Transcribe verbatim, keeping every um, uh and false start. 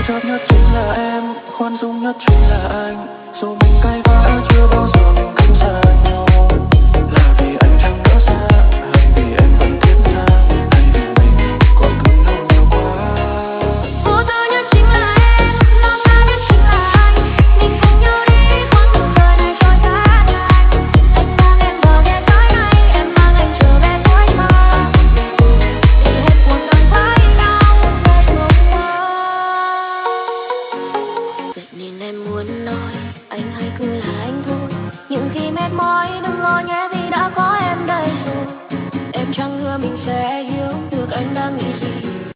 chót nhất chính là em, khoan dung nhất chính là anh. Dù mình cay vã chưa bao giờ mình cánh xa nhau. Là vì anh chẳng nỡ xa, hay vì em vẫn thiết tha, hay vì mình còn cứng nhau nhiều quá. Vô tư nhất chính là em, lo xa nhất chính là anh. Mình cùng nhau đi quãng đường đời này trôi quá nhanh. Anh mang em vào ngày tối nay, em mang anh trở về tuổi thơ. Để hết cuộc đời với nhau về phương hoa. Vậy nên em muốn nói, anh hãy cứ là anh thôi. Những khi mệt mỏi đừng lo nhé vì đã có em đây rồi. Em chẳng hứa mình sẽ hiểu được anh đang nghĩ gì.